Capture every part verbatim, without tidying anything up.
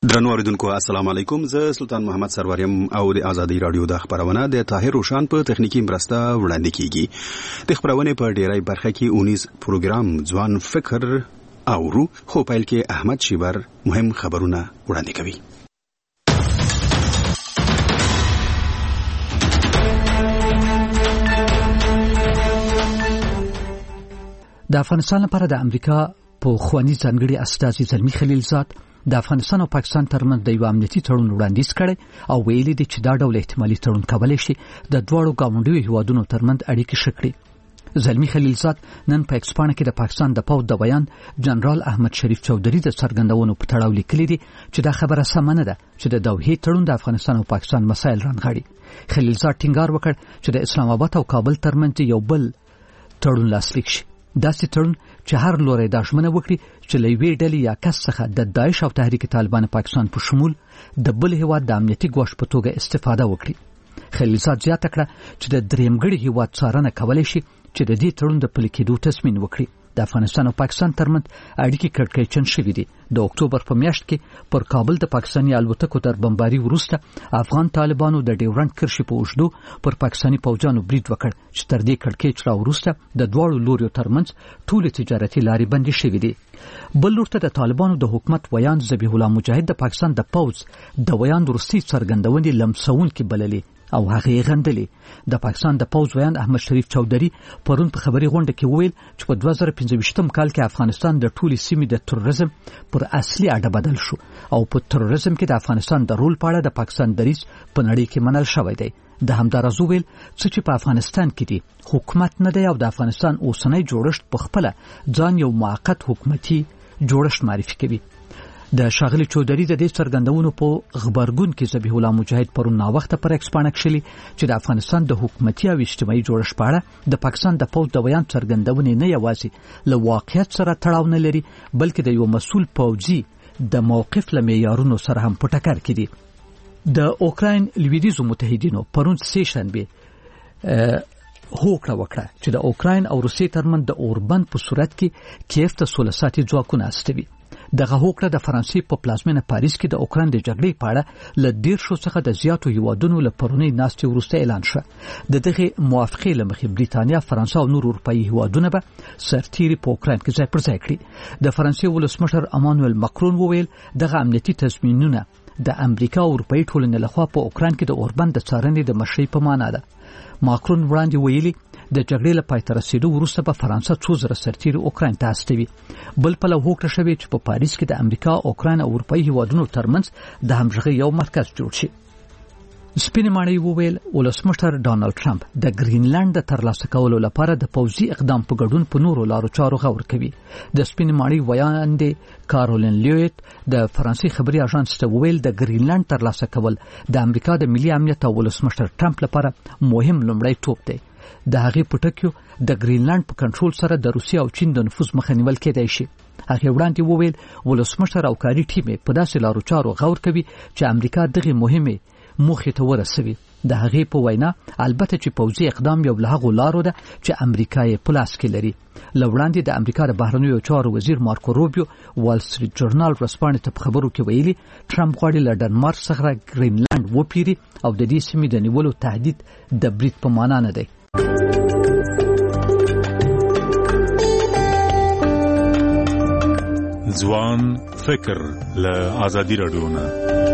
درنو اوریدونکو السلام علیکم. زه سلطان محمد سروریم او د ازادي رادیو د خبرونه د طاهر روشان په تخنیکی مرسته وړاندې کیږي. د خبرونه په ډیری برخه کې اونیز پروګرام ځوان فکر اورو، خو پیل کې احمد شیبر مهم خبرونه وړاندې کوي. د افغانستان لپاره د امریکا په خواني ځانګړي استازي زلمی خلیلزاد د افغانستان او پاکستان ترمنځ د یو امنیتي تړون وړاندیز کړی او ویلي دی چې دا ډول احتمالي تړون کولی شي د دواړو ګاونډیو هیوادونو ترمنځ اړیکې ښه کړي. زلمی خلیلزاد نن په ایکس پاڼه کې د پاکستان د پوځ د بیان جنرال احمد شریف چودھری د څرګندونو په تړاو لیکلي دي چې دا خبره سمه نه ده چې د دوحې تړون د افغانستان او پاکستان مسایل رانغاړي. خلیلزاد ټینګار وکړ چې د اسلام آباد او کابل ترمنځ یو بل تړون لاسلیک شي، داسې تړون چې هر لوري دا ژمنه وکړي چې له یوې ډلې یا کس څخه د داعش او تحریک طالبان پاکستان په شمول د بل هیواد د امنیتي ګواښ په توګه استفاده وکړي. خلیلزاد زیاته کړه چې د درېمګړي هیواد څارنه کولی شي چې د دې تړون د پلي کېدو تصمیم وکړي. د افغانستان او پاکستان ترمنځ اړیکې کړکېچن شوې دي. د اکتوبر په میاشت کې پر کابل د پاکستاني الوتکو تر بمباري وروسته افغان طالبانو د ډیورنډ کرښې په اوږدو پر پاکستاني پوځیانو برید وکړ چې تر دې کړکېچ را وروسته د دواړو لوریو ترمنځ ټولې تجارتي لارې بندې شوې دي. بل لور ته د طالبانو د حکومت ویان ذبیح الله مجاهد د پاکستان د پوځ د ویان وروستۍ څرګندونې لمسونکې بللې او هغه یې غندلې. د پاکستان د پوځ ویان احمد شریف چودھری پرون په خبري غونډه کې وویل چې په دوه زره پنځه ویشتم کال کې افغانستان د ټولې سیمې د تروریزم پر اصلي اډه بدل شو او په تروریزم کې د افغانستان د رول په اړه د پاکستان دریځ په نړۍ کې منل شوی دی. د همدارز ویل چې په افغانستان کې دی حکومت نه دی او د افغانستان اوسنۍ جوړښت په خپل ځان یو موقت حکومتي جوړښت معرفي کوي. د شاغلی چودھری د دې څرګندونو په خبرګون کې ذبیح الله مجاهد پرون ناوخته پر ایکس پاڼه کښلي چې د افغانستان د حکومتي او اجتماعي جوړښت په اړه د پاکستان د پوځ د بیان څرګندونې نه یوازې له واقعیت سره تړاو نه لري بلکې د یو مسؤل پوځي د موقف له معیارونو سره هم په ټکر کې دي. د اوکراین لویدیځو متحدینو پرون سه شنبه هوکړه وکړه چې د اوکراین او روسیې ترمنځ د اوربند په صورت کې کیف ته سوله ساتي ځواکونه استوي. دغه هوکړه د فرانسې په پلازمینه پاریس کې د اوکراین د جګړې په اړه له دیرشو څخه د زیاتو هیوادونو له پرونۍ ناستې وروسته اعلان شوه. د دغې موافقې له مخې بریتانیا، فرانسه او نور اروپایي هیوادونه به سرتیري په اوکراین کې ځای پر ځای کړي. د فرانسې ولسمشر امانوئل ماکرون وویل دغه امنیتي تضمینونه د امریکا او اروپایي ټولنې لخوا په اوکراین کې د اوربند د څارنې د مشرۍ په معنا ده. ماکرون وړاندې ویلي د جګړې له پای ته رسیدو وروسته به فرانسه څو زره سرتیري اوکراین ته استوي. بل پلو هوکړه شوې چې په پاریس کې د امریکا، اوکراین او اروپایي هیوادونو ترمنځ د همغږۍ یو مرکز جوړ شي. سپینې ماڼۍ وویل ولسمشر ډانلډ ټرمپ د ګرینلند د ترلاسه کولو لپاره د پوځي اقدام په ګډون په نورو لارو چارو غور کوي. د سپینې ماڼۍ ویاندې کارولین لیویت د فرانسې خبري اژانس ته وویل د ګرینلند ترلاسه کول د امریکا د ملي امنیت او ولسمشر ټرمپ لپاره مهم لومړی توپ دی. د هغې په ټکیو د ګرینلند په کنټرول سره د روسیې او چین د نفوذ مخه نیول کېدای شي. هغې وړاندې وویل ولسمشر او کاري ټیم په داسې لارو چارو غور کوي چې امریکا دغه مهمه موخې ته ورسوي. د هغې په وینا البته چې پوځي اقدام یو له هغو لارو ده چې امریکا یې په لاس کې لري. له وړاندې د امریکا د بهرنیو چارو وزیر مارکو روبیو وال سټریټ جورنال ورځپاڼې ته په خبرو کې ویلي ټرمپ غواړي له ډنمارک څخه ګرینلند وپیري او د دې سیمې د نیولو تهدید د برید په معنا نه دی. ځوان فکر له ازادي رادیو نه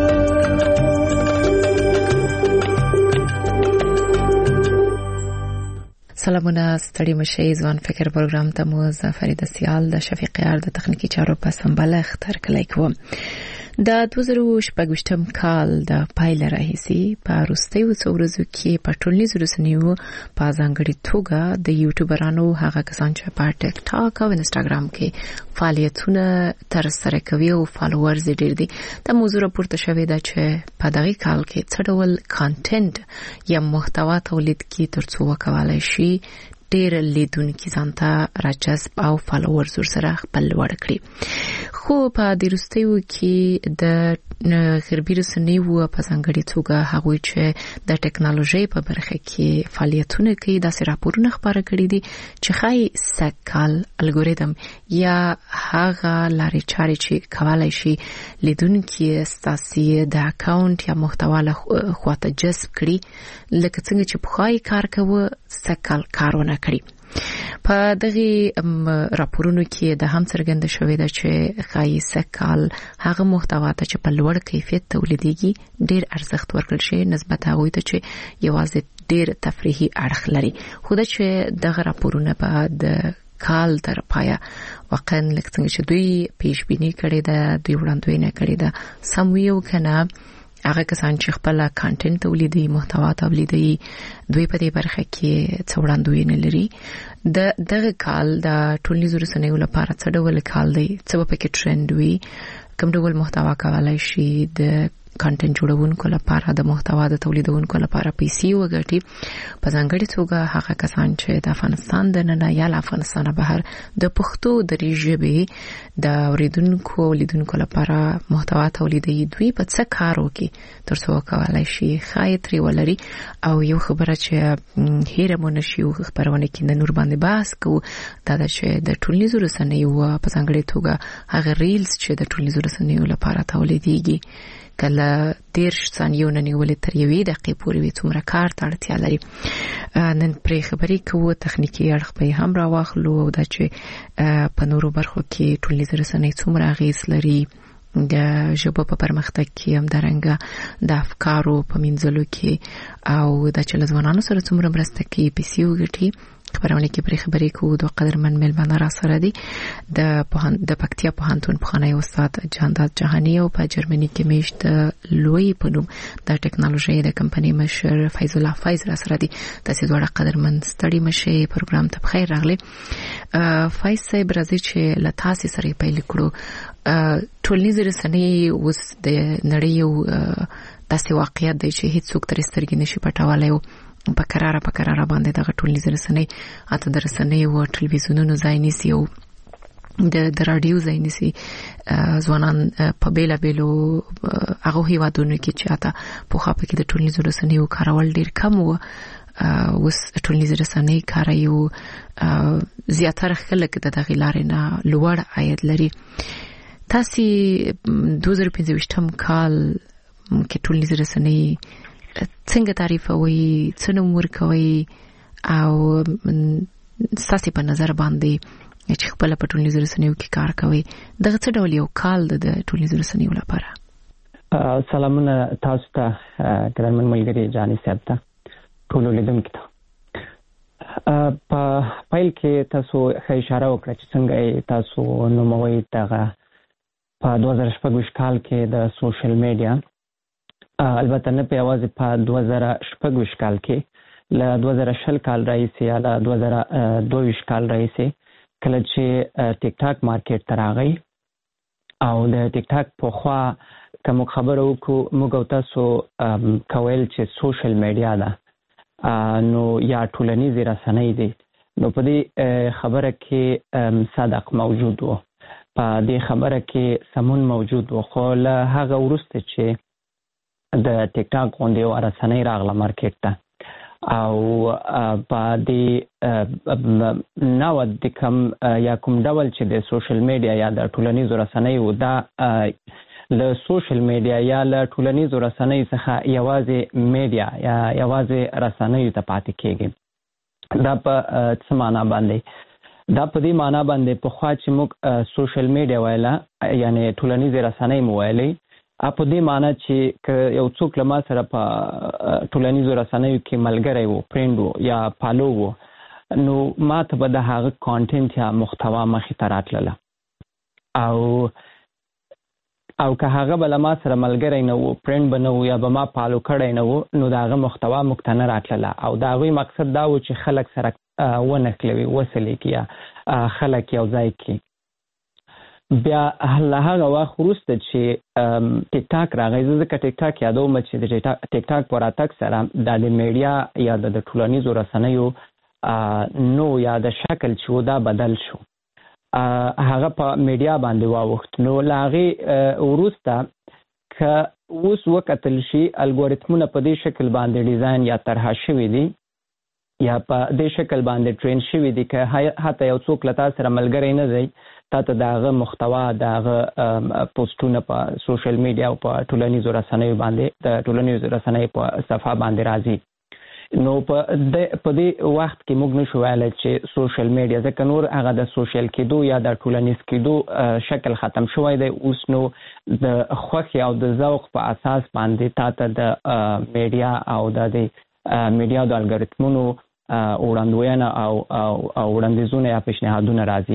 سلامونه ستړي مشي. ځوان فکر پروګرام ته مو زفریده سیال د شفیق یار د تخنیکی چارو په سمباله اختر کلی کوم. د دوه زره شپږم کال د پایله راهیسي په وروستیو څو ورځو کې په ټولنیزو رسنیو په ځانګړي توګه د یوټیوبرانو هغه کسان چې په ټیک ټاک او انستګرام کې فعالیتونه ترسره کوي او فالوورز ډیر دي. د موضوع راپورته شوې ده چې په دغه کال کې څه ډول کانټنټ یا محتوا تولید کی ترڅو وکولای شي ډېر لیدونکي ځانته راجذب او فالوورز ورسره خپل لوړ کړي. خو په د وروستیو کې د غربي رسنیو په ځانګړي توګه هغوی چې د ټکنالوژي په برخه کې فعالیتونه کوي داسې راپورونه خبره کړي دي چې خای سکال الګوریتم یا هغه لارې چارې چې کولای شي لیدونکي ستاسي د اکاونټ یا محتوا له خواته جذب کړي لکه څنګه چې په خای کار کوي سکال کارونه کړي. په دغه راپورونو کې د هم څرګنده شوې ده چې خای سکال هغه محتوا ته چې په لوړ کیفیت تولیدېږي ډېر ارزښت ورکړل شي نسبت هغه ته چې یوازې ډېر تفریحي اړخ لري. خو دا چې دغه راپورونه په د کال تر پایا واقعا لکه څنګه چې دوی پیش بینی کړي ده دوی وړاندوینه کړي ده سم یو کنه هغه کسان چې خپل کانټینټ تولیدي محتوا تولیدي دوی په دې برخه کې څه وړاندوینه لري. د دغه کال د ټولنیزو رسنیو لپاره څه ډول کال دی څه په کې ټرند وي کوم ډول محتوا کولای شي د کانټینټ جوړونکو لپاره د محتوا د تولیدونکو لپاره پیسې وګټي په ځانګړي توګه هغه کسان چې د افغانستان د نه یا افغانستان بهر د پښتو د ژبې د اوریدونکو لیدونکو لپاره محتوا تولیدي دوی په څه کار وکړي ترڅو کولای شي خایتري ولري. او یو خبره چې هیره مونږ شو خبرونه کې د نور باندې بحث کوو دا چې د ټولنیزو رسنیو په ځانګړي توګه هغه ریلز چې د ټولنیزو رسنیو لپاره تولیديږي کله دیرش ثانیو نه نیولې تر یوې دقیقې پورې وي څومره کار ته اړتیا لري. نن پرې خبرې کوو تخنیکی اړخ به هم راواخلو او دا چې په نورو برخو کې ټولنیزې رسنۍ څومره اغېز لري د ژبو په پرمختګ کې هم درنګه د افکارو په منځلو کې او د چې ځوانانو سره څومره مرسته کوي پیسې وګټي. خبرونه کې پرې خبرې کوو د قدرمن ملمنه را سره دي د د پکتیا پوهنتون پخوانی استاد جانداد جهانی او په جرمني کې میشت لوی په نوم د ټکنالوژي د کمپنۍ مشر فیض الله فیض را سره دي. تاسو دوه قدرمن ستړي مشه پروګرام ته بخیر راغلي. فیض صاحب راځي چې لتاسي سره پیل کړو ټولنیزې رسنۍ اوس د نړۍ یو داسې واقعیت دی چې هیڅ څوک ترې سترګې نشي پټولای په قراره په قراره باندې دغه ټولنیزې رسنۍ اته د رسنۍ او ټلویزیونونو ځای نیسي او د د رادیو ځای نیسي. ځوانان په بیلا بیلو هغه هیوادونو کې چې اته په خاپه کې د ټولنیزو رسنیو کارول ډیر کم وو اوس ټولنیزې رسنۍ کاروي زیاتره خلک د دغه لارې نه لوړ عاید لري. تاسو دوه زره پنځه کال کې ټولنیزې رسنۍ څنګه تعریفوي څه نوم ورکوي او ساسي په نظر باندې چې خپل په ټولنیزو رسنیو کې کار کوي دغه څه ډول یو کال د ټولنیزو رسنیو لپاره؟ سلامونه تاسو ته ګرانمن ملګری جاني صاحب ته ټول لیدونکو ته. په فایل کې تاسو ښه اشاره وکړه چې څنګه تاسو نوموي دغه په دوه زره شپږ کال کې د سوشل میډیا البته نه په یوازې په دوه زره شپږ کال کې له دوه زره شل کال راهیسې یا له دوه زره دوه کال راهیسې کله چې ټیک ټاک مارکیټ ته راغی او د ټیک ټاک په خوا کوم خبرو کو موږ تاسو کویل چې سوشل میډیا ده نو یا ټولنیزې رسنۍ دي نو په دې خبره کې صدق موجود وو په دې خبره کې سمون موجود وو خو له هغه وروسته چې د ټیک ټاک غونډې او رسنۍ راغله مارکیټ ته او په دې نو د کوم یا کوم ډول چې د سوشل میډیا یا د ټولنیزو رسنیو دا له سوشل میډیا یا له ټولنیزو رسنیو څخه یوازې میډیا یا یوازې رسنیو ته پاتې کېږي. دا په څه معنا باندې دا په دې معنا باندې په خوا چې موږ سوشل میډیا وایلا یعنی ټولنیزې رسنۍ مو وایلې په دې معنی چې یو څوک له ما سره په ټولنیزو رسنیو کې ملګری وو فرند وو یا فالو وو نو ما ته به د هغه کانټینټ یا محتوا مخې ته راتلله او او که هغه بل ما سره ملګری نه وو فرند به نه وو یا به ما فالو کړی نه وو نو د هغه محتوا موږ ته نه راتلله او د هغوی مقصد دا و چې خلک سره ونښلوي وصلې کړي یا خلک یو ځای کړي. بیا له هغه وخت وروسته چې ټیک ټاک راغی ځکه ټیک ټاک یادوم چې د ټیک ټاک په راتګ سره د میډیا یا د ټولنیزو رسنیو نو یا د شکل چې دا بدل شو هغه په میډیا باندې واوښت. نو لاغه وروسته که اوس وکتل شي الګوریتمونه په دې شکل باندې ډیزاین یا طرح شوي دي یا په دې شکل باندې ټرین شوي دي که حتی یو څوک له تا سره ملګری نه دی تا ته د هغه محتوا د هغه پوسټونه په سوشل میډیا او په ټولنیزو رسنیو باندې د ټولنیزو رسنیو په صفحه باندې راځي. نو په دې وخت کې موږ نشو ویلی چې سوشل میډیا ځکه نور هغه د سوشل کېدو یا د ټولنیز کېدو شکل ختم شوی دی. اوس نو د خوښې او د ذوق په اساس باندې تا ته د میډیا او د میډیا د الګوریتمونو وړاندوینه او وړاندیزونه یا پیشنهادونه راځي.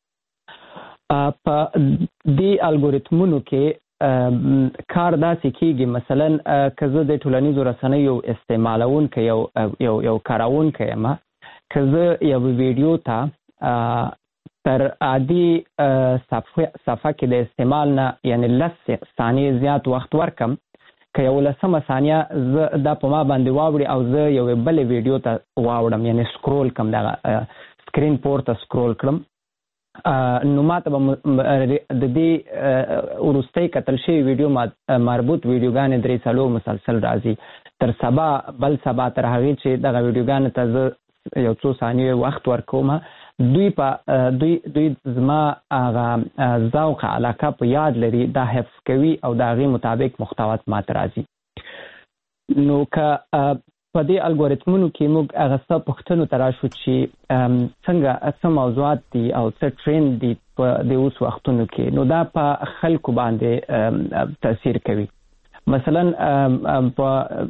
په دې الګوریتمونو کې کار داسې کېږي مثلا که زه د ټولنیزو رسنیو استعمالونکی یو یو یو کاروونکی یم که زه یو ویډیو ته تر عادي صفحه کې د استعمال نه یعنی لس ثانیې زیات وخت ورکم که یو لسمه ثانیه زه دا په ما باندې واوړي او زه یو بلې ویډیو ته واوړم یعنی سکرول کم دغه سکرین پورته سکرول کړم نو ماته به د دې وروستۍ کتل شوي ویډیو مربوط ویډیوګانې درې څلور مسلسل راځي تر سبا بل سبا تر هغې چې دغه ویډیوګانې ته زه یو څو ثانیې وخت ورکوم دوی په دوی دوی زما هغه ذوق علاقه په یاد لري دا حفظ کوي او د هغې مطابق محتوات ماته راځي. نو که په دې الګوریتمونو کې موږ هغه څه پوښتنو ته راشو چې څنګه څه موضوعات دي او څه ټرند دي په دې اوس وختونو کې نو دا په خلکو باندې تاثیر کوي. مثلا په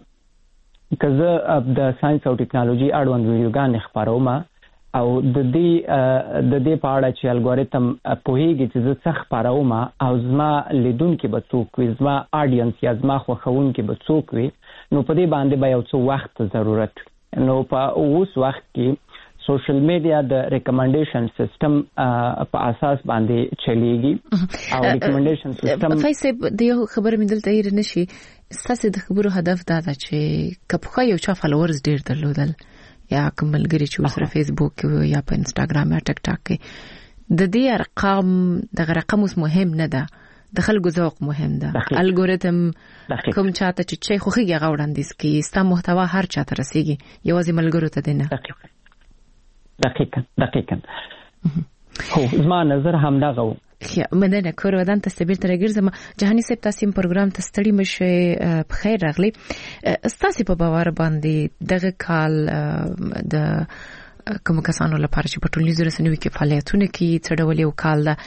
که زه د ساينس او ټکنالوژي اړوند ویډیوګانې خپروم او د دې د دې په اړه چې الګوریتم پوهیږي چې زه څه خپروم او زما لیدونکي به څوک وي زما آډینس یا زما خوښونکي به څوک وي نو په دې باندې به یو څه وخت ضرورت. نو په اوس وخت کې سوشل میډیا د ریکمنډیشن سیستم په اساس باندې چلیږي او ریکمنډیشن سیستم فیصل د یو خبر مې دلته هیر نشي ستاسو د خبرو هدف دا ده چې کپخه یو چا فالوورز ډیر درلودل یا کوملګری چې سره فیسبوک یا په انستګرام یا ټیک ټاک کې د دې ارقام د رقم اوس مهم نه ده د خلکو ذوق مهم ده. الګوریتم کوم چاته چې چي خوخي هغه وړاندیز کوي ستا محتوا هر چاته رسیږي یوازې ملګرو ته دی نه. دقیقاً دقیقاً هو زما نظر هم دغه خیا مننه کور ودان ته بیرته راګرځم. جهاني صاحب تاسو پروګرام ته ستړي مشه په خیر راغلی. تاسو په باور باندې دغه کال د کوم کسانو لپاره چې په ټولنیزو رسنیو کې فعالیتونه کوي څه ډول یو کال ده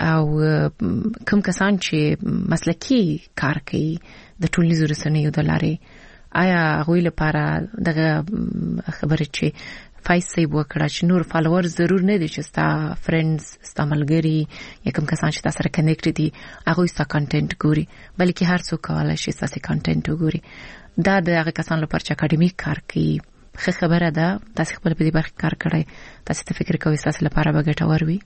او کوم کسان چې مسلکي کار کوي د ټولنیزو رسنیو د لارې آیا هغوی لپاره دغه خبره چې فایس صاحب وکړه چې نور فالوور ضرور نه دي چې ستا فرندز ستا ملګري یا کوم کسان چې تاسو سره کنیکټ دي هغوی ستا کنټینټ ګوري بلکې هر څوک کولای شي ستاسو کنټینټ وګوري. دا د هغه کسان لپاره چې اکاډمیک کار کوي خه خبره ده تاسو خپل په دې برخه کار کړی تاسو ته فکر کوئ تاسو لپاره به ګټور وي.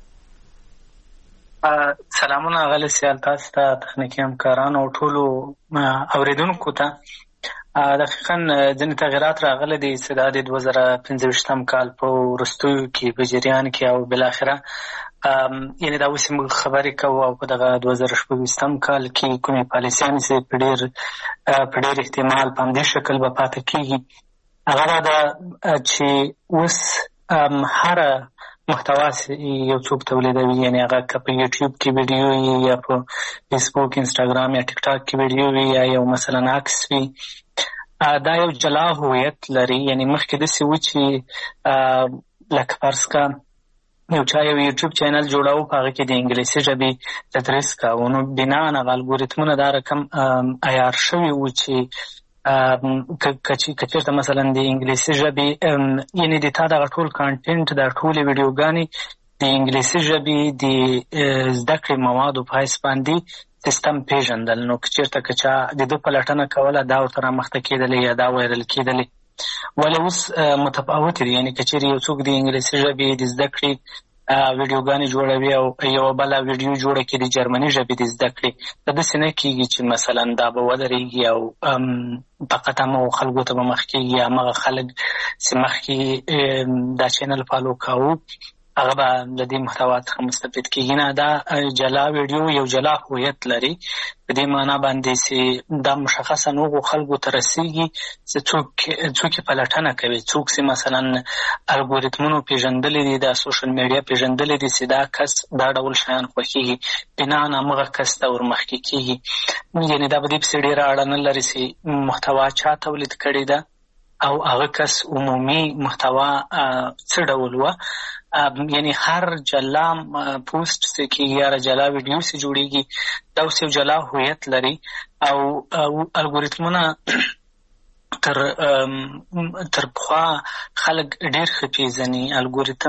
سلامونه غل سیال تاسو ته تخنیکی همکاران او ټولو اوریدونکو ته. دقیقاً ځینې تغیرات راغلي دي چې د دوه زره پنځه ویشتم کال په وروستیو کې په جریان کې او بالاخره یعنې دا اوس موږ خبرې کوو او په دغه دوه زره شپږ ویشتم کال کې کومې پالیسیانې چې په ډېر په ډېر احتمال په همدې شکل به پاتې کېږي هغه دا چې اوس هره محتوا یو څوک تولیدوي یعنې هغه که په یوټیوب کې ویډیو وي یا په فیسبوک انسټاګرام یا ټیک ټاک کې ویډیو وي یا یو مثلا عکس وي دا یو جلا هویت لري. یعنې مخکې داسې و چې لکه فرض کړه یو چا یو یوټیوب چینل جوړاو په هغه کې د انګلیسي ژبې تدریس کاوه نو بناء هغه الګوریتمونه دا رقم عیار شوي و چې که چېرته مثلا د انګلیسي ژبې یعنې د تا دغه ټول کانټینټ د ټولې ویډیوګانې د انګلیسي ژبې د زده کړې موادو په حیث باندې سیستم پیژندل نو که چېرته که چا د ده پلټنه کوله دا ورته رامخته کېدلی یا دا ویرل کېدلی ولې اوس متفاوتې دي. یعنې که چېرې یو څوک د انګلیسي ژبې د زده کړې ویډیوګانې جوړوي او یو بل ویډیو جوړه کړي د جرمني ژبې د زده کړې د داسې نه کېږي چې مثلا دا به ودرېږي او فقط همغو خلکو ته به مخ کېږي همغه خلک چې مخکې دا چینل فالو کوو هغه به د دې محتوا څخه مستفید کېږي نه. دا جلا ویډیو یو جلا هویت لري په دې معنا باندې چې دا مشخصا هغو خلکو ته رسېږي چې څوک څوک یې پلټنه کوي، څوک چې مثلا الګوریتمونو پېژندلی دي، دا سوشل میډیا پېژندلی دي چې دا کس دا ډول شیان خوښېږي، بناً همغه کس ته ورمخکې کېږي. یعنې دا په دې پسې ډېره اړه نه لري چې محتوا چا تولید کړې ده او هغه کس عمومي محتوا څه ډول وه. یعنی هر جلا پوسټ چې کېږي یا جلا ویډیو چې جوړېږي دا اوس یو جلا هویت لري او الګوریتمونه تر تر پخوا خلک ډېر ښه پېژني. الګوریتم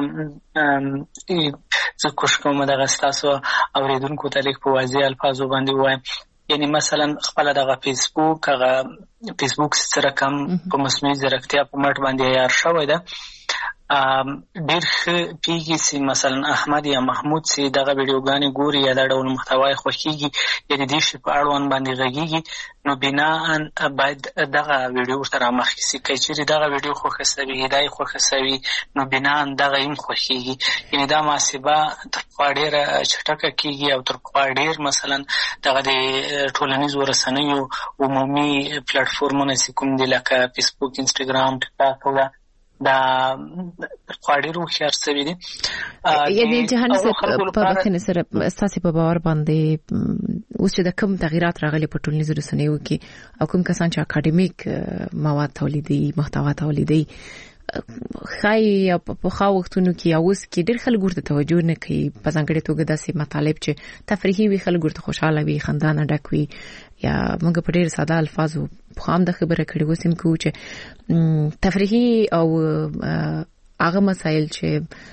زه کوشش کوم دغه ستاسو اورېدونکو ته لږ په واضح الفاظو باندې ووایم. یعنی مثلا خپله دغه فیسبوک هغه فیسبوک چې رقم په مصنوعي ځیرکتیا په مټ باندې عیار شوی ده، ډېر ښه پېږي چې مثلا احمد یا محمود چې دغه ویډیوګانې ګوري یا دا ډول محتوا یې خوښېږي یا د دې شي په اړوند باندې غږېږي، نو بناً باید دغه ویډیو ورته رامخکې شي. که چېرې دغه ویډیو خوښه شوي، دا یې خوښه شوي، نو بناً دغه یې هم خوښېږي. یعنې دا محاسبه تر پخوا ډېره چټکه کېږي او تر پخوا ډېر مثلا دغه د ټولنیزو رسنیو عمومي پلیټفورمونه چې کوم دي لکه فیسبوک، انسټاګرام، ټیک ټاک او دا دا خوا ډېر هوښیار شوي دي. یعنې جهاني صاحب په بخښنې سره ستاسې په باور باندې اوس چې د کوم تغیرات راغلي په ټولنیزو رسنیو کې او کوم کسان چې اکاډمیک مواد تولیدوي، محتوا تولیدوي، ښایي په پخوا وختونو کې یا اوس کې ډېر خلک ورته توجه نه کوي، په ځانګړې توګه داسې مطالب چې تفریحي وي، خلک ورته خوشحاله وي، خندا نه ډک وي، یا موږ په ډېر ساده الفاظو پخوا هم د خبره کړې اوس هم کوو چې تفریحي او هغه مسایل چې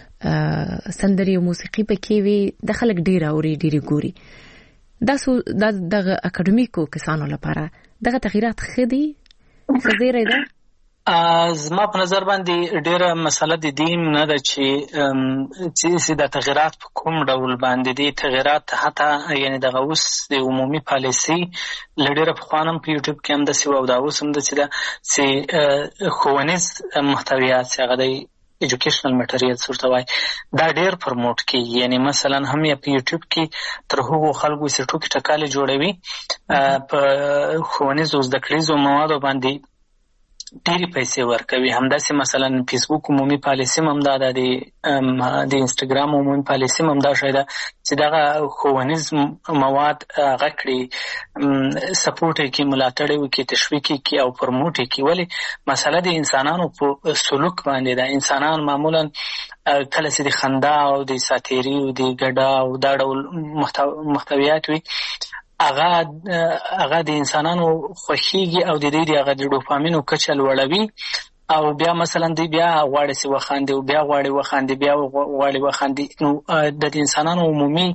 سندرې او موسیقي پکې وي د خلک ډېر اوري، ډېرې ګوري. دا دغه اکاډمیکو کسانو لپاره دغه تغیرات ښه دي، ښه زیری ده؟ زما په نظر باندې ډېره مسله د دې نه ده چې چې د تغیرات په کوم ډول باندې دي. تغیرات حتی یعنې دغه اوس د عمومي پالیسي له ډېره پخوا هم په یوټیوب کې هم داسې وه او دا اوس هم داسې ده چې ښوونیز محتویات چې هغه دی ایجوکیشنل میټریلز ورته وایي دا ډېر پرموټ کېږي. یعنې مثلا هم یې په یوټیوب کې تر هغو خلکو چې ټوکې ټکالې جوړوي په ښوونیزو زده کړیزو موادو باندې ډېرې پیسې ورکوي. همداسې مثلا فیسبوک عمومي پالیسي هم دا ده، د د انسټاګرام عمومي پالیسي هم دا شی ده چې دغه ښوونیز مواد هغه کړي، سپورټ یې کړي، ملاتړ یې وکړي، تشویق یې کړي او پرموټ یې کړي. ولې مسله د انسانانو په سلوک باندې ده. انسانان معمولا کله چې د خندا او د ساتیري او د ګډا او دا ډول محتویات وي هغه هغه د انسانانو خوښېږي او د دې د هغه د ډوپامینو کچه لوړوي او بیا مثلا دی بیا غواړي چې وخاندي او بیا غواړي وخاندي بیا غواړي وخاندي. نو د انسانانو عمومي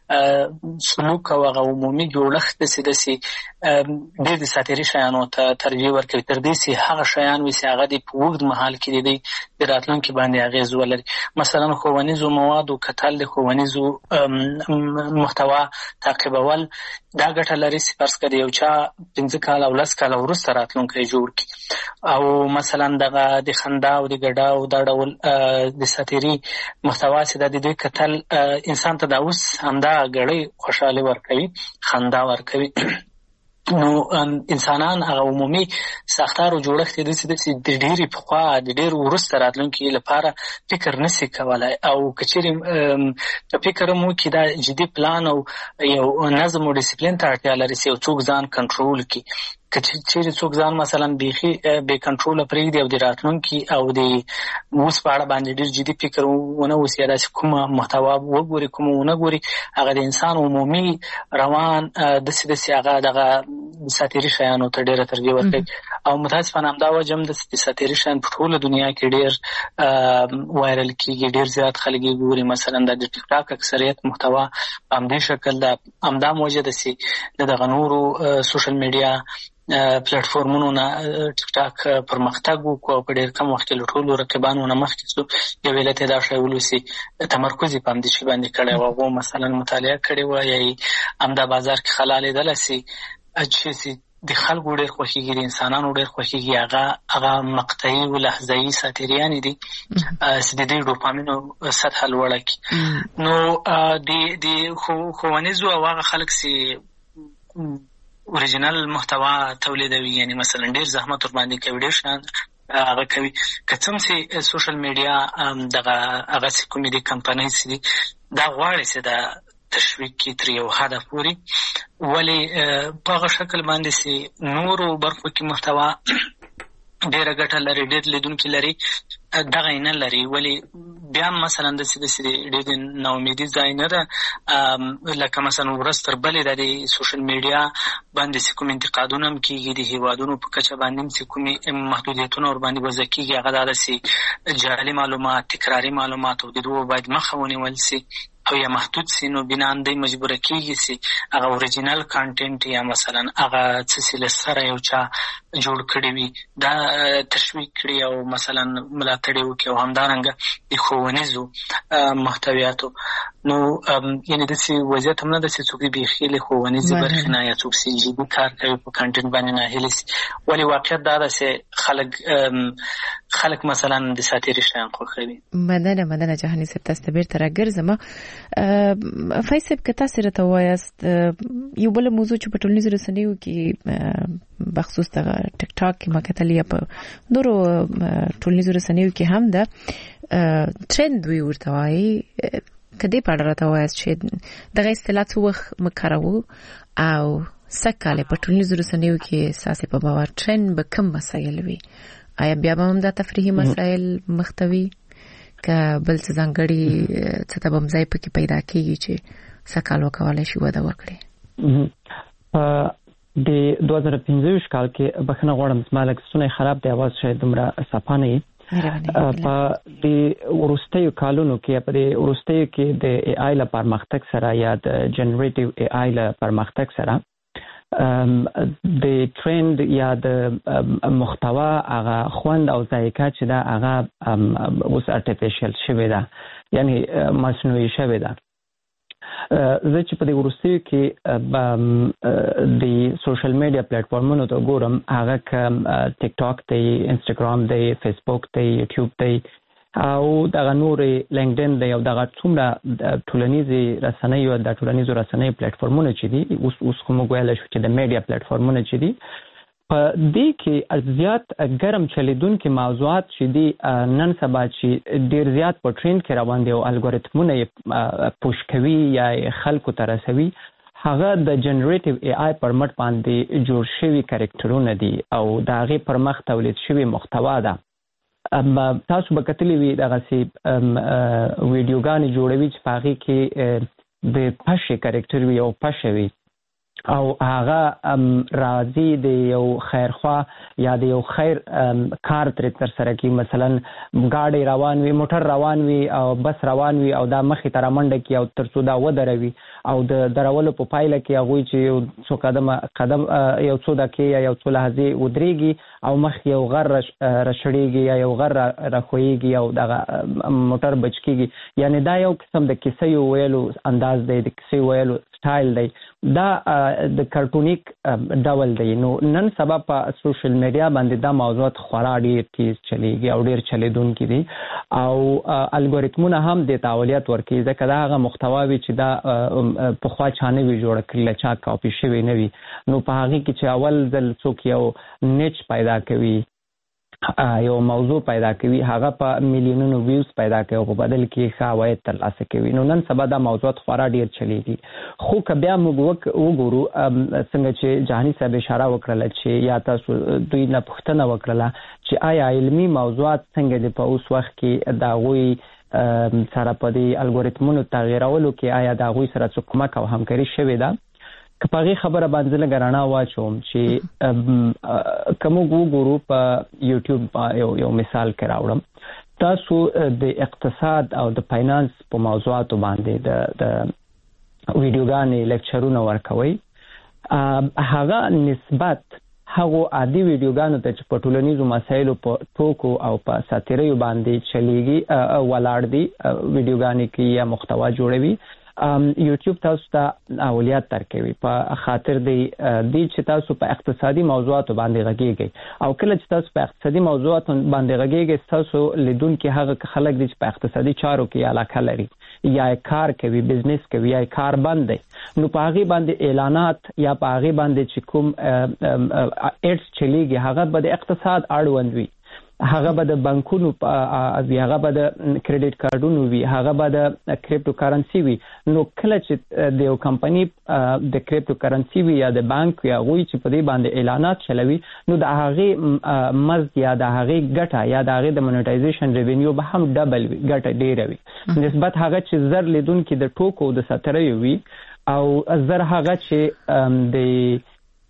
سلوک او هغه عمومي جوړښت داسې داسې ډېر د ساتیري شیانو ته ترجیح ورکوي تر دې چې هغه شیان وي چې هغه د په اوږد مهال کې د دوی د راتلونکي باندې اغېز ولري. مثلا ښوونیزو موادو کتل، د ښوونیزو محتوا تعقیبول دا ګټه لري چې فرض کړه یو چا پنځه کاله او لس کاله وروسته راتلونکی جوړ کړي. او مثلا دغه د خندا او د ګډا او دا ډول د ساتیري محتوا چې د دوی کتل انسان ته دا اوس همدا ګړۍ خوشحالي ورکوي، خندا ورکوي. نو انسانان هغه عمومي ساختارو جوړښت یې داسې ده چې د ډېرې پخوا د ډېر وروسته راتلونکي لپاره فکر نشي کولی او که چېرې فکر هم وکړي دا جدي پلان او یو نظم او ډیسپلین ته اړتیا لري چې یو څوک ځان کنټرول کړي. که چېرې څوک ځان مثلا بیخي بې کنټروله پرېږدي او د راتلونکي او د اوس په اړه باندې ډېر جدي فکر ونه اوسي یا داسې کومه محتوا وګوري کومه ونه ګوري، هغه د انسان عمومي روان داسې داسې هغه دغه ساتیري شیانو ته ډېره ترجیح ورکوي. او متاسفانه همدا وجه هم د ساتیري شیان په ټوله دنیا کې ډېر وایرل کېږي، ډېر زیات خلک یې ګوري. مثلا د ټیک ټاک اکثریت محتوا په همدې شکل ده. همدا موجه ده چې د دغه نورو سوشل میډیا پلیټ فارمونو نه ټیک ټاک پرمختګ وکړو په ډېر کم وخت کې له ټولو رقیبانو نه مخکې شو. یو علت دا شی ولوسي تمرکز یې په همدې شي باندې کړی و، هغو مثلا مطالعه کړې وه یا یې همدا بازار کې خلا لیدلی سي چې د خلکو ډېر خوښېږي، د انسانانو ډېر خوښېږي، هغه هغه مقطعي و لحظه‌یي ساتیریانې دي چې د دې ډوپامینو سطحه لوړه کړي. نو د ښوونیزو او هغه خلک چې اوریجنل محتوا تولیدوي، یعنی مثلا ډېر زحمت ورباندې کوي، ډېر شیان هغه کوي، که څه هم چې سوشل میډیا دغه هغه چې کومې دي کمپنۍ چې دي دا غواړي چې دا تشویق کړي تر یو حده پورې، ولې په هغه شکل باندې چې نورو برخو کې محتوا ډېره ګټه لري، ډېر لیدونکي لري، دغه یې نه لري. ولې بیا هم مثلا داسې داسې ډېر د ناامیدي ځای نه ده، لکه مثلا ورځ تر بلې د دې سوشل میډیا باندې چې کوم انتقادونه هم کېږي، د هېوادونو په کچه باندې هم چې کومې محدودیتونه ورباندې وضع کېږي، هغه دا ده چې جعلي معلومات، تکراري معلومات او د دغو باید مخه ونیول سي او یا محدود سي. نو بنان دی مجبوره کېږي چې هغه اوریجنل کانټینټ یا مثلا هغه څه چې له سره یو چا جوړ کړي وي دا تشویق کړي او مثلا ملاتړ یې وکړي، او همدارنګه د ښوونیزو محتویاتو. نو یعنې داسې وضعیت هم نه ده چې څوک یې بیخي له ښوونیزې برخې نه یا څوک چې جدي کار کوي په کانټینټ باندې ناهیلي سي. ولې واقعیت دا ده چې خلک خلک مثلا د ساتیري شیان خوښوي. مننه مننه جهاني صاحب، تاسو ته بیرته راګرځم. فیض صاحب که تاسو راته وایاست یو بل موضوع چې په ټولنیزو رسنیو کې بخصوص د ټیک ټاک کې ما کتل یا په نورو ټولنیزو رسنیو کې هم ده ټرند وي ورته وایي، که دې په اړه راته وایاست چې دغه اصطلاح څه وخت موږ کاروو او څه کاله په ټولنیزو رسنیو کې ستاسې په باور ټرند به کوم مسایل وي؟ آیا بیا به هم دا تفریحي مسایل مختوي که بل څه ځانګړي څه ته به هم ځای پکې پیدا کېږي چې څه کال وکولی شي وده وکړي؟ په د دوه زره پنځه ویشت کال کې بخښنه غواړم زما لږ ستونی خراب دی، اواز شاید دومره صفا نه وي. په د وروستیو کالونو کې په د وروستیو کې د ای آی له پرمختګ سره یا د جنریټیو ای آی له پرمختګ سره د ټرند یا د محتوا هغه خوند او ذایقه چې دا هغه اوس ارتفیشل شوې ده، یعنی مصنوعي شوې ده. زه چې په دې وروستیو کې د سوشل میډیا پلیټ فارمونو ته ګورم، هغه که ټیک ټاک دی، انسټاګرام دی، فیسبوک دی، یوټیوب دی او دغه نورې لینکډین دی او دغه څومره ټولنیزې رسنۍ او د ټولنیزو رسنیو پلیټ فارمونه چې دي، اوس اوس خو موږ ویلی شو چې د میډیا پلیټ فارمونه چې دي، په دې کې زیات ګرم چلیدونکي موضوعات چې دي نن سبا چې ډېر زیات په ټرینډ کې روان دي او الګوریتمونه یې پوش کوي یا خلکو ته رسوي، هغه د جنریټیو ای آی پر مټ باندې جوړ شوي کرکټرونه دي او د هغې پر مخ تولید شوي محتوا ده. تاسو به کتلی وي دغسې ویډیوګانې جوړوي چې په هغې کې د پشې کرکټر وي او پشه وي او هغه راځي د یو خیرخوا یا د یو خیر کار ترې ترسره کوي، مثلا ګاډی روان وي، موټر روان وي او بس روان وي او دا مخې ته رامنډه کړي او تر څو دا ودروي او د درولو په پایله کې هغوی چې یو څو قدمه قدم یو څو دقیقې یا یو څو لحظې ودرېږي او مخ یو غر راشړېږي یا یو غر راښویېږي او دغه موټر بچ کېږي. یعنې دا یو قسم د کیسې ویلو انداز دی، د کیسې ویلو سټایل دی، دا د کارټونیک ډول دی. نو نن سبا په سوشل میډیا باندې دا موضوعات خورا ډېر تیز چلیږي او ډېر چلیدونکي دي او الګوریتمونه هم دې ته اولویت ورکوي، ځکه دا هغه محتوا وي چې دا پخوا چا نه وي جوړه کړې، له چا کاپي شوې نه وي. نو په هغې کې چې اول ځل څوک یو نیچ پیدا کوي، یو موضوع پیدا کوي، هغه په میلیونونو ویوز پیدا کوي او په بدل کې ښه عواید ترلاسه کوي. نو نن سبا دا موضوعات خورا ډېر چلیږي. خو که بیا موږ وګورو څنګه چې جهاني صاحب اشاره وکړله چې یا تاسو دوی نه پوښتنه وکړله چې آیا علمي موضوعات څنګه دي په اوس وخت کې د هغوی سره په دې الګوریتمونو تغیرولو کې آیا د هغوی سره څه کومک او همکاري شوې ده؟ که په هغې خبره باندې زه لږه رڼا واچوم چې که موږ وګورو په یوټیوب یو یو مثال کې راوړم، تاسو د اقتصاد او د فاینانس په موضوعاتو باندې د د ویډیوګانې لیکچرونه ورکوئ، هغه نسبت هغه عادي ویډیوګانو ته چې په ټولنیزو مسایلو په ټوکو او په ساتیریو باندې چلیږي ولاړ دي ویډیوګانې کې یا محتوا جوړوي یوټیوب تاسو ته اولویت درکوي په خاطر دی دی چې تاسو په اقتصادي موضوعاتو باندې غږیږئ او کله چې تاسو په اقتصادي موضوعاتو باندې غږیږئ تاسو لیدونکو هغه خلک دي چې په اقتصادي چارو کې علاقه لري یا کار کوي بزنس کوي یا کار بند دي نو په هغه باندې اعلانات یا په هغه باندې چې کوم اډز چلیږي هغه به د اقتصاد اړوند وي هغه به د بانکونو او هغه به د کریډټ کارتونو وي هغه به د کریپټو کرنسي وي نو کله چې د یو کمپنی د کریپټو کرنسي وي یا د بانک یا غوي چې په دې باندې اعلانات چلوي نو د هغه مزد یا د هغه ګټه یا د هغه د مونټایزیشن ریوینیو به هم ډبل وي ګټه ډیره وي نسبت هغه چې زر لیدونکو د ټوکو د سترې وي او زر هغه چې د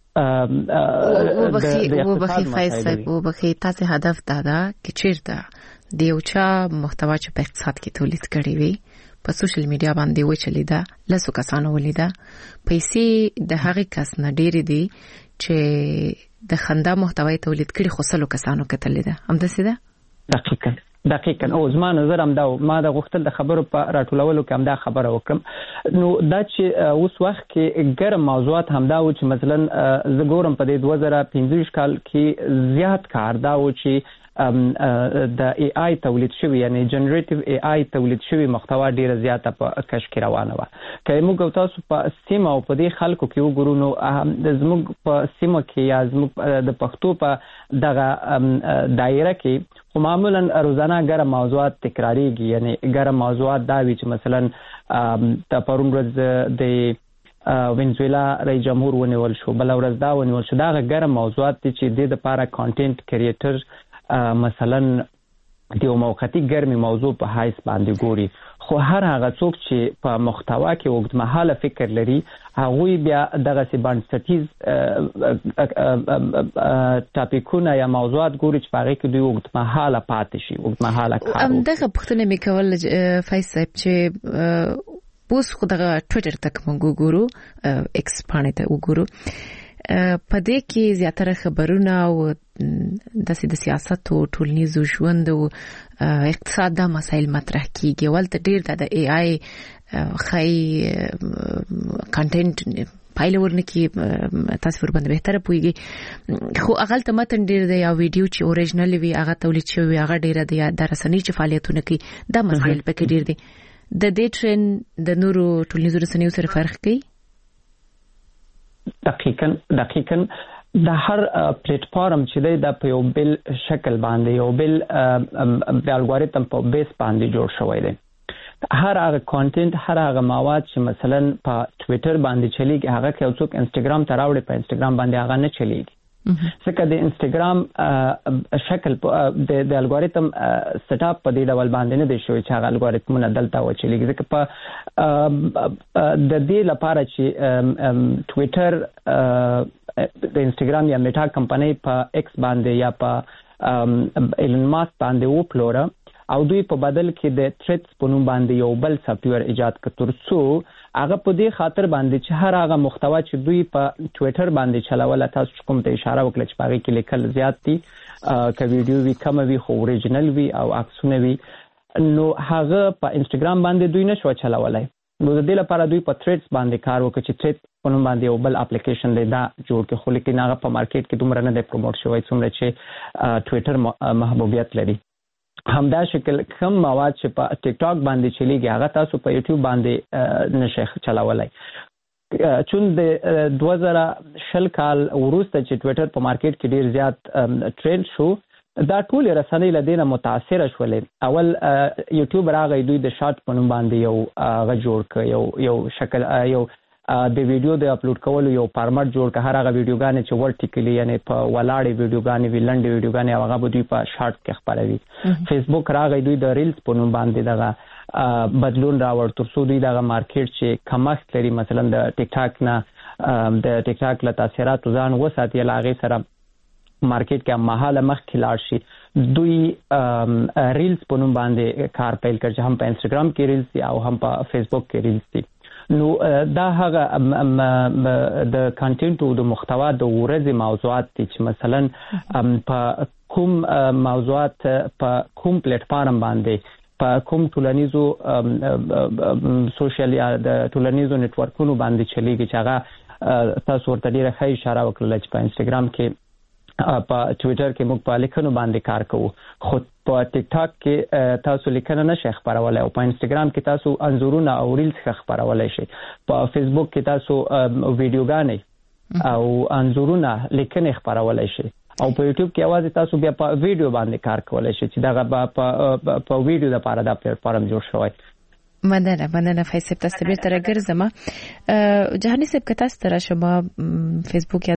و بخي و بخي فیصل و بخي تاسو هدف دا ده چې چیرته د یو چا محتوا چې په اقتصاد کې تولید کړي وي په سوشل میډیا باندې و چلیدا لاسو کسانو ولیدا پیسې د هغه کس نه ډېری دي چې د خندا محتوای تولید کړي خو سلو کسانو کتل دي هم د سیده دقیقاً دقیقاً او زما نظر هم دا ما د غوښتل د خبرو په راټولولو کې هم دا خبره وکم نو دا چې اوس وخت کې ګرم موضوعات هم دا و چې مثلا زه ګورم په دوه زره پنځه کال کې زیات کار دا و چې د ای آی تولید شوی یعنی جنریټیو ای آی تولید شوی محتوا ډیره زیاته په کش کې روانه و کله موږ تاسو په سیمه او په دې خلکو کې وګورو نو د زموږ په سیمه کې یا زموږ د پښتو په دغه دایره کې خو معمولا روزانه ګرم موضوعات تکراریږي یعنی ګرم موضوعات دا وی چې مثلا د پرون ورځ د وینزویلا رئیس جمهور ونیول شو بل ورځ دا ونیول شو دا ګرم موضوعات چې د لپاره کانټینټ کریټر مثلا د یو موقتی ګرمي موضوع په حیث باندې ګوري خو هر هغه څوک چې په محتوا کې اوږدمهاله فکر لري هغه بیا دغه سی بنسټیز ټاپیکونه یا موضوعات ګوري چې هغه کې دوی اوږدمهاله پاتې شي اوږدمهاله کار ام دغه پښتنه مې کول فیصل چې پوس خو دغه ټوئیټر تک مونږ ګورو ایکس باندې ته وګورو په دې کې زیاتره خبرونه او د سیاست او ټولنیزو ژوند او اقتصاد د مسایل مطرح کیږي ولته ډیر د ای آی خای کانټینټ پایله ورنکي تاسو ور باندې بهتره پويږي خو اغل ته متن ډیر دی او ویډیو چې اوریجنل وي هغه تولید شوی هغه ډیر دی د رسنۍ چې فعالیتونه کوي د مسایل پکې ډیر دي د دې ټرین د نورو ټولنیزو رسنیو سره فرق کوي دقیقاً دقیقاً د هر پلیټ فارم چې دی د په یو بل شکل باندې یو بل د الګوریتم په بیس باندې جوړ شوی دی هر هغه کانټینټ هر هغه مواد چې مثلا په ټوئیټر باندې چلیږي هغه کې څوک انستګرام ته راوړي په انستګرام باندې هغه نه چلیږي ځکه د انستګرام شکل د الګوریتم سیټ اپ په دې ډول باندې نه دی شوی چې هغه الګوریتمونه دلته و چلیږي ځکه په د دې لپاره چې ټوئیټر د انستګرام یا میټا کمپنۍ په ایکس باندې یا په ایلن ماسک باندې وپلوره او دوی په بدل کې د تریټس په نوم باندې یو بل سافټویر ایجاد کړ ترڅو هغه په دې خاطر باندې چې هر هغه محتوا چې دوی په ټوئیټر باندې چلاول تاسو کوم ته اشاره وکړه چې هغه کې لیکل زیات دي ک ویډیو وی کم وی خو اوریجنل وی او عکسونه وی نو هغه په انستګرام باندې دوی نشو چلولای نو د دې لپاره دوی په تریټس باندې کار وکړي چې تریټ په نوم باندې یو بل اپلیکیشن دی دا جوړ کړي خو لیکن هغه په مارکیټ کې دومره نه دی پروموټ شوی څومره چې ټوئیټر محبوبیت لري همدا شکل کوم مواد چې په ټیک ټاک باندې چلیږي هغه تاسو په یوټیوب باندې نشه چلاولای چون د دوه زره شل کال وروسته چې ټوئیټر په مارکیټ کې ډیر زیات ټرند شو دا ټول رسنۍ لدینه متاثر شولې اول یوټیوب راغی دوی د شارټ په نوم باندې یو غ جوړ ک یو یو شکل یو د ویډیو د اپلوډ کولو یو فارمټ جوړ ک هر هغه ویډیوګانې چې ورټیکلی یعنی په ولاړې ویډیوګانې ویلند ویډیوګانې هغه به دوی په شارټ کې خپروي فیسبوک راغی دوی د ریلز په نوم باندې دغه بدلون راوړ ترڅو دوی دغه مارکیټ چې کمښت لري مثلا د ټیک ټاک نه د ټیک ټاک له تاثیرات ځان وساتي لاغې سره مارکیټ کې مهاله مخ کلاړ شي دوی ریلز په نوم باندې کار پیل کړ چې هم په انستګرام کې ریلز دي او هم په فیسبوک کې ریلز دي نو دا هغه د کانټینټ او د محتوا د ورځې موضوعات چې مثلا په کوم موضوعات په کوم پلیټ فارم باندې په کوم ټولنیزو سوشل یا د ټولنیزو نتورکونو باندې چلیږي چې هغه تاسو ورته ډیره ښه اشاره وکړه چې په انستګرام کې په ټوئیټر کې موږ په لیکنو باندې کار کوو خو په ټیک ټاک کې تاسو لیکنه نشئ خبرولای او په انستګرام کې تاسو انزورونه او ریلز خبرولای شئ په فیسبوک کې تاسو ویډیوګانې او انزورونه لیکنه خبرولای شئ او په یوټیوب کې اواز تاسو بیا په ویډیو باندې کار کولای شئ چې دا په په ویډیو لپاره دا پلیټ فارم جوړ شوی. مننه مننه فیصل تاسو بیرته راګرځم. جهانی صاحب که تاسو تر شما فیسبوک